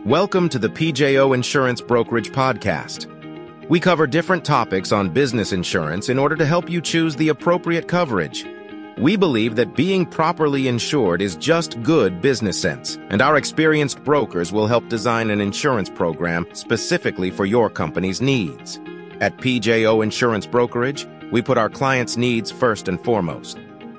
Welcome to the PJO Insurance Brokerage Podcast. We cover different topics on business insurance in order to help you choose the appropriate coverage. We believe that being properly insured is just good business sense, and our experienced brokers will help design an insurance program specifically for your company's needs. At PJO Insurance Brokerage, we put our clients' needs first and foremost.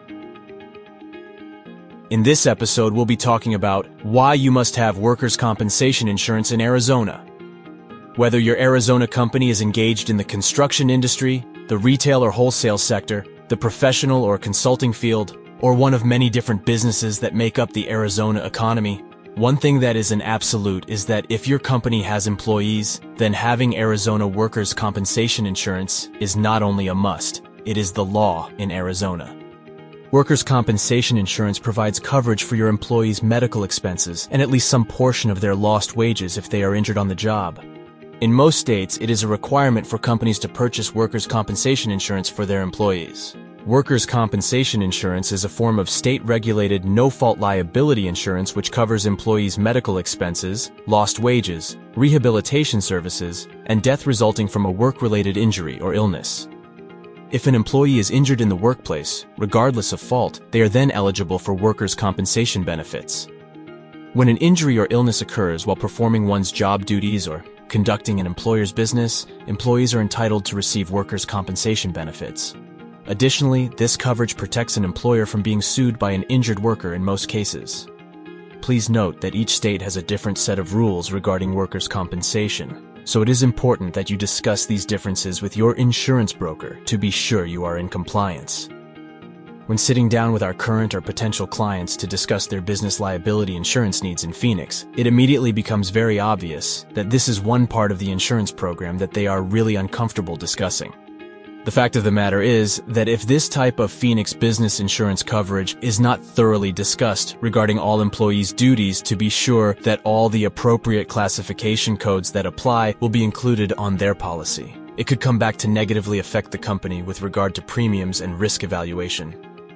In this episode, we'll be talking about why you must have workers' compensation insurance in Arizona. Whether your Arizona company is engaged in the construction industry, the retail or wholesale sector, the professional or consulting field, or one of many different businesses that make up the Arizona economy, one thing that is an absolute is that if your company has employees, then having Arizona workers' compensation insurance is not only a must, it is the law in Arizona. Workers' compensation insurance provides coverage for your employees' medical expenses and at least some portion of their lost wages if they are injured on the job. In most states, it is a requirement for companies to purchase workers' compensation insurance for their employees. Workers' compensation insurance is a form of state-regulated no-fault liability insurance which covers employees' medical expenses, lost wages, rehabilitation services, and death resulting from a work-related injury or illness. If an employee is injured in the workplace, regardless of fault, they are then eligible for workers' compensation benefits. When an injury or illness occurs while performing one's job duties or conducting an employer's business, employees are entitled to receive workers' compensation benefits. Additionally, this coverage protects an employer from being sued by an injured worker in most cases. Please note that each state has a different set of rules regarding workers' compensation, so it is important that you discuss these differences with your insurance broker to be sure you are in compliance. When sitting down with our current or potential clients to discuss their business liability insurance needs in Phoenix, it immediately becomes very obvious that this is one part of the insurance program that they are really uncomfortable discussing. The fact of the matter is that if this type of Phoenix business insurance coverage is not thoroughly discussed regarding all employees' duties to be sure that all the appropriate classification codes that apply will be included on their policy, it could come back to negatively affect the company with regard to premiums and risk evaluation.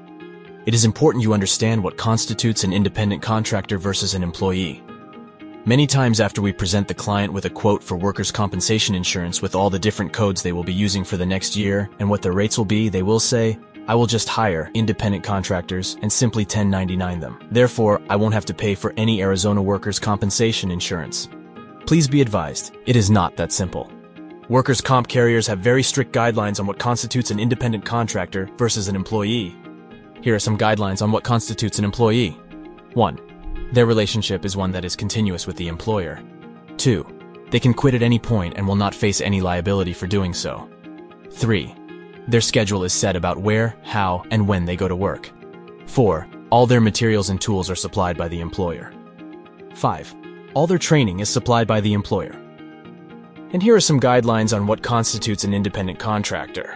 It is important you understand what constitutes an independent contractor versus an employee. Many times after we present the client with a quote for workers' compensation insurance with all the different codes they will be using for the next year and what their rates will be, they will say, "I will just hire independent contractors and simply 1099 them. Therefore, I won't have to pay for any Arizona workers' compensation insurance." Please be advised, it is not that simple. Workers' comp carriers have very strict guidelines on what constitutes an independent contractor versus an employee. Here are some guidelines on what constitutes an employee. 1. Their relationship is one that is continuous with the employer. 2. They can quit at any point and will not face any liability for doing so. 3. Their schedule is set about where, how, and when they go to work. 4. All their materials and tools are supplied by the employer. 5. All their training is supplied by the employer. And here are some guidelines on what constitutes an independent contractor.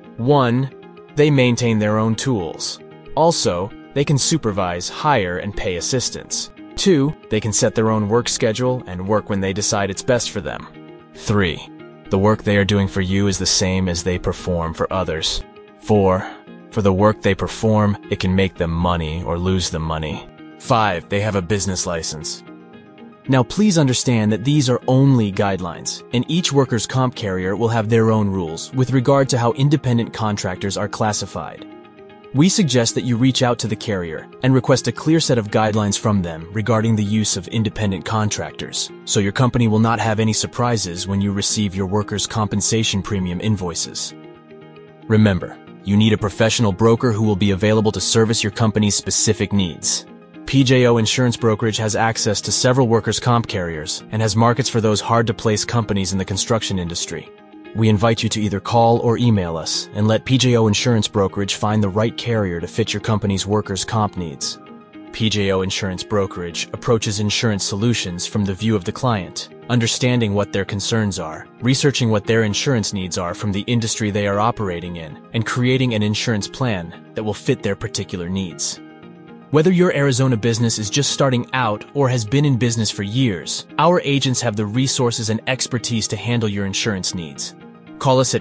1. They maintain their own tools. Also, they can supervise, hire, and pay assistants. 2. They can set their own work schedule and work when they decide it's best for them. 3. The work they are doing for you is the same as they perform for others. 4. For the work they perform, it can make them money or lose them money. 5. They have a business license. Now please understand that these are only guidelines, and each workers' comp carrier will have their own rules with regard to how independent contractors are classified. We suggest that you reach out to the carrier and request a clear set of guidelines from them regarding the use of independent contractors, so your company will not have any surprises when you receive your workers' compensation premium invoices. Remember, you need a professional broker who will be available to service your company's specific needs. PJO Insurance Brokerage has access to several workers' comp carriers and has markets for those hard-to-place companies in the construction industry. We invite you to either call or email us and let PJO Insurance Brokerage find the right carrier to fit your company's workers' comp needs. PJO Insurance Brokerage approaches insurance solutions from the view of the client, understanding what their concerns are, researching what their insurance needs are from the industry they are operating in, and creating an insurance plan that will fit their particular needs. Whether your Arizona business is just starting out or has been in business for years, our agents have the resources and expertise to handle your insurance needs. Call us at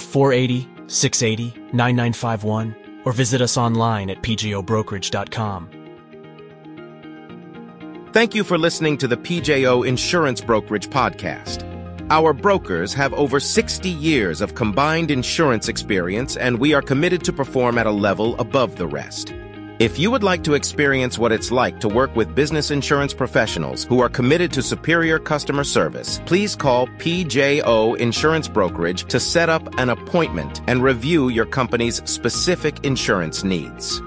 480-680-9951 or visit us online at pgobrokerage.com. Thank you for listening to the PJO Insurance Brokerage Podcast. Our brokers have over 60 years of combined insurance experience, and we are committed to perform at a level above the rest. If you would like to experience what it's like to work with business insurance professionals who are committed to superior customer service, please call PJO Insurance Brokerage to set up an appointment and review your company's specific insurance needs.